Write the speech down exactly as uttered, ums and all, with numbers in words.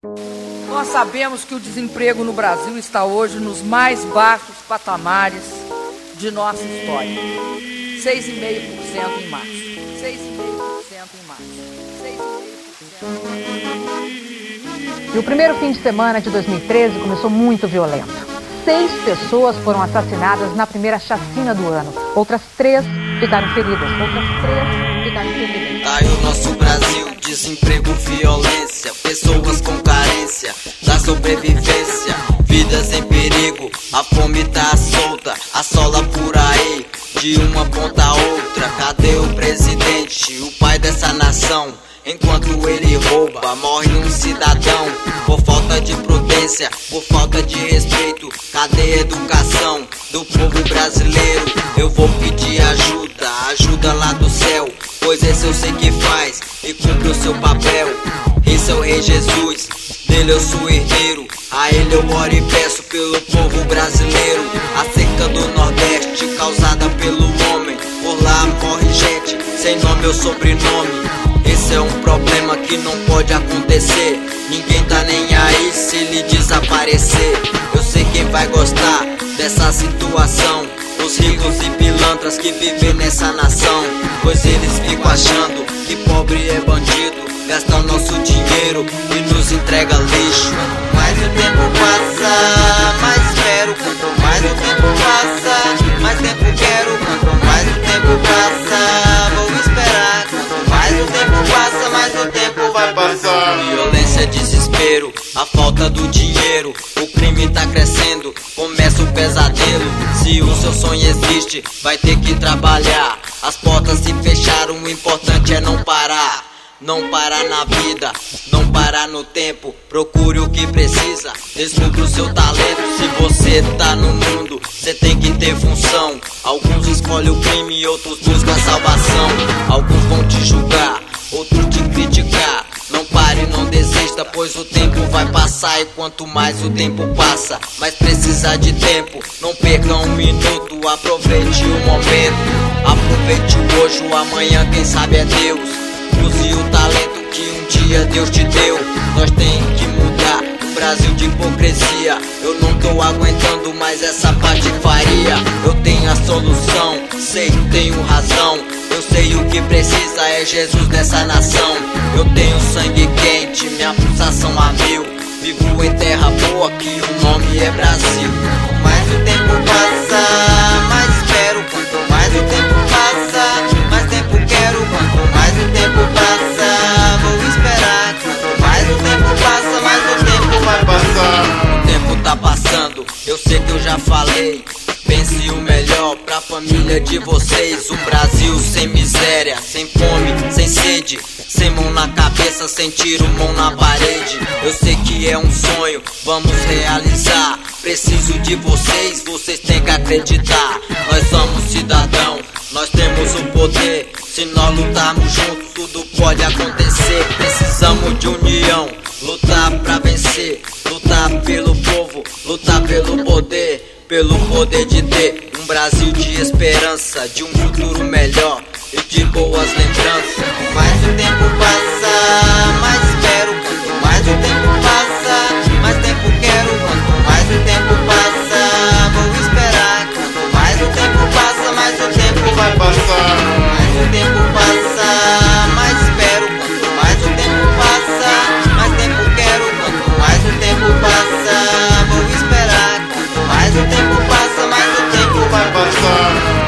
Nós sabemos que o desemprego no Brasil está hoje nos mais baixos patamares de nossa história. seis vírgula cinco por cento em março. seis vírgula cinco por cento em março. seis vírgula cinco por cento. E o primeiro fim de semana de dois mil e treze começou muito violento. Seis pessoas foram assassinadas na primeira chacina do ano. Outras três ficaram feridas. Outras três ficaram feridas. Tá aí o nosso Brasil, desemprego, violência, pessoas com carência da sobrevivência, vidas em perigo, a fome tá solta, assola por aí, de uma ponta a outra. Cadê o presidente, o pai dessa nação? Enquanto ele rouba, morre um cidadão por falta de prudência, por falta de respeito. Cadê a educação do povo brasileiro? Eu vou pedir ajuda, ajuda lá do céu, pois esse eu sei que faz e cumpre o seu papel. Esse é o Rei Jesus, dele eu sou herdeiro. A ele eu oro e peço pelo povo brasileiro. A seca do Nordeste causada pelo homem, por lá morre gente sem nome ou sobrenome. Esse é um problema que não pode acontecer. Ninguém tá nem aí se ele desaparecer. Eu sei quem vai gostar dessa situação, os ricos e pilantras que vivem nessa nação, pois eles ficam achando que pobre é bandido, gastam nosso dinheiro e nos entrega lixo. Mais o tempo passa, mais espero. Quanto mais o tempo passa, mais tempo quero. Quanto mais o tempo passa, vou esperar. Quanto mais o tempo passa, mais o tempo vai passar. Violência, desespero, a falta do dinheiro, o crime tá crescendo, começa o pesadelo. Se o seu sonho existe, vai ter que trabalhar. As portas se fecharam, o importante é não parar. Não parar na vida, não parar no tempo. Procure o que precisa, descubra o seu talento. Se você tá no mundo, você tem que ter função. Alguns escolhem o crime, outros buscam a salvação. Alguns vão te julgar, outros te criticar. Não pare, não desista, pois o tempo vai passar. E quanto mais o tempo passa, mais precisa de tempo. Não perca um minuto, aproveite o momento. Aproveite o hoje, o amanhã quem sabe é Deus. Use o talento que um dia Deus te deu. Nós tem que mudar o Brasil de hipocrisia. Eu não tô aguentando mais essa patifaria. Eu tenho a solução, sei, tenho razão. Eu sei o que precisa é Jesus nessa nação. Eu tenho sangue quente, minha pulsação a mil. Vivo em terra boa que o nome é Brasil. Quanto mais o tempo passa, mais espero. Quanto mais o tempo passa, mais tempo quero. Quanto mais o tempo passa, vou esperar. Quanto mais o tempo passa, mais o tempo vai passar. O tempo tá passando, eu sei que eu já falei. Pense o melhor pra família de vocês. Um Brasil sem miséria, sem fome, sem sede, sem mão na cabeça, sem tiro, mão na parede. Eu sei que é um sonho, vamos realizar. Preciso de vocês, vocês têm que acreditar. Nós somos cidadão, nós temos o poder. Se nós lutarmos juntos, tudo pode acontecer. Precisamos de união, lutar pra vencer. Lutar pelo povo, lutar pelo poder. Pelo poder de ter um Brasil de esperança, de um futuro melhor e de boas lembranças. Quanto mais o tempo passa, mais espero. Quanto mais o tempo passa, mais tempo quero. Quanto mais o tempo passa, vou esperar. Quanto mais o tempo passa, mais o tempo vai passar. Quanto mais o tempo passa, mais espero. Quanto mais o tempo passa, mais tempo quero. Quanto mais o tempo passa, vou esperar. Quanto mais o tempo passa, mais o tempo vai passar.